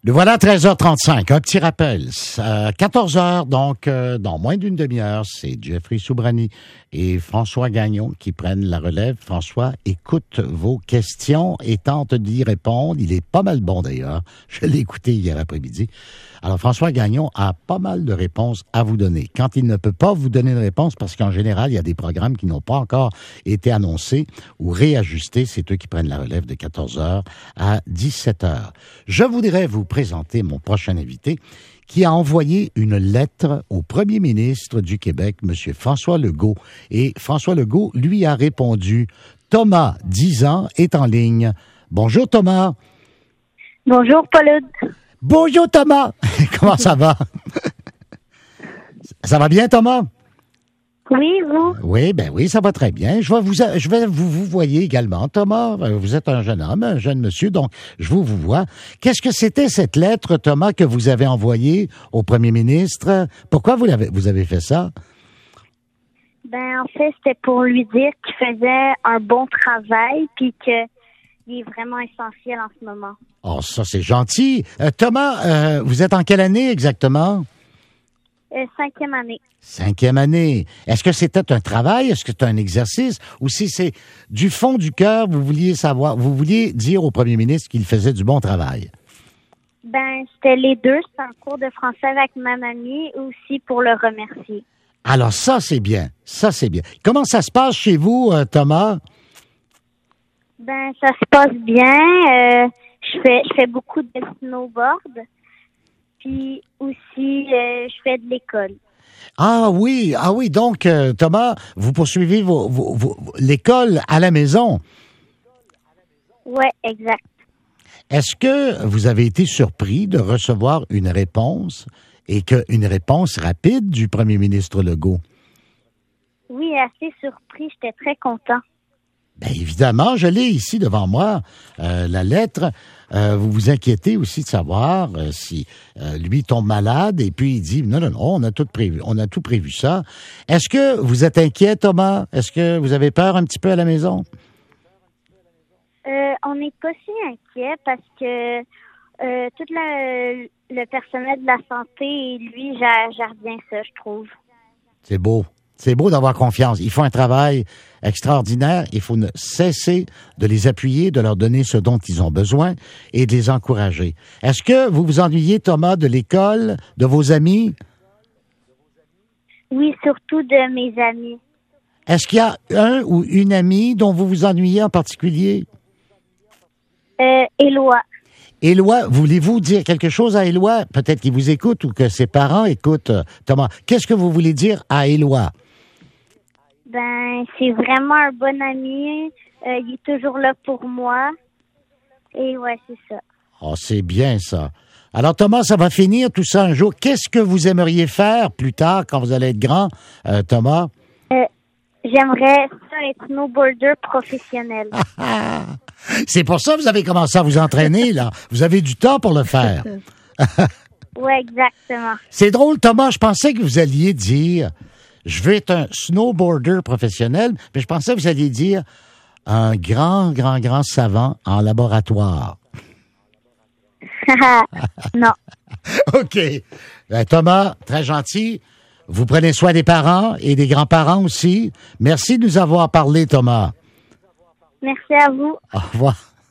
Le voilà à 13h35. Un petit rappel. À 14h, donc, dans moins d'une demi-heure, c'est Jeffrey Soubrani et François Gagnon qui prennent la relève. François, écoute vos questions et tente d'y répondre. Il est pas mal bon, d'ailleurs. Je l'ai écouté hier après-midi. Alors, François Gagnon a pas mal de réponses à vous donner. Quand il ne peut pas vous donner de réponse, parce qu'en général, il y a des programmes qui n'ont pas encore été annoncés ou réajustés, c'est eux qui prennent la relève de 14h à 17h. Je voudrais vous présenter mon prochain invité qui a envoyé une lettre au premier ministre du Québec, M. François Legault. Et François Legault lui a répondu. Thomas, 10 ans, est en ligne. Bonjour Thomas. Bonjour Paul. Bonjour Thomas. Comment ça va? Ça va bien Thomas? Oui, vous? Oui, ben oui, ça va très bien. Je vais vous voyez également, Thomas. Vous êtes un jeune homme, un jeune monsieur, donc je vous vois. Qu'est-ce que c'était cette lettre, Thomas, que vous avez envoyée au premier ministre? Pourquoi vous avez fait ça? Ben, en fait, c'était pour lui dire qu'il faisait un bon travail puis qu'il est vraiment essentiel en ce moment. Oh, ça, c'est gentil. Thomas, vous êtes en quelle année exactement? 5e année. 5e année. Est-ce que c'était un travail? Est-ce que c'est un exercice? Ou si c'est du fond du cœur, vous vouliez dire au premier ministre qu'il faisait du bon travail? Ben, c'était les deux. C'est un cours de français avec ma mamie aussi pour le remercier. Alors, ça, c'est bien. Ça, c'est bien. Comment ça se passe chez vous, Thomas? Ben, ça se passe bien. Je fais beaucoup de snowboard. Puis aussi, je fais de l'école. Ah oui. Donc, Thomas, vous poursuivez l'école à la maison. Ouais, exact. Est-ce que vous avez été surpris de recevoir une réponse et une réponse rapide du premier ministre Legault? Oui, assez surpris. J'étais très content. Bien évidemment, je l'ai ici devant moi, la lettre. Vous vous inquiétez aussi de savoir si lui tombe malade et puis il dit non, on a tout prévu ça. Est-ce que vous êtes inquiet, Thomas? Est-ce que vous avez peur un petit peu à la maison? On n'est pas si inquiet parce que tout le personnel de la santé et lui gère bien ça, je trouve. C'est beau. C'est beau d'avoir confiance. Ils font un travail extraordinaire. Il faut ne cesser de les appuyer, de leur donner ce dont ils ont besoin et de les encourager. Est-ce que vous vous ennuyez, Thomas, de l'école, de vos amis? Oui, surtout de mes amis. Est-ce qu'il y a un ou une amie dont vous vous ennuyez en particulier? Éloi. Éloi, voulez-vous dire quelque chose à Éloi? Peut-être qu'il vous écoute ou que ses parents écoutent, Thomas. Qu'est-ce que vous voulez dire à Éloi? Ben, c'est vraiment un bon ami. Il est toujours là pour moi. Et ouais, c'est ça. Oh, c'est bien ça. Alors, Thomas, ça va finir tout ça un jour. Qu'est-ce que vous aimeriez faire plus tard quand vous allez être grand, Thomas? J'aimerais ça être snowboarder professionnel. C'est pour ça que vous avez commencé à vous entraîner, là. Vous avez du temps pour le faire. Oui, exactement. C'est drôle, Thomas. Je pensais que vous alliez dire je veux être un snowboarder professionnel, mais je pensais que vous alliez dire un grand savant en laboratoire. Non. OK. Thomas, très gentil. Vous prenez soin des parents et des grands-parents aussi. Merci de nous avoir parlé, Thomas. Merci à vous. Au revoir.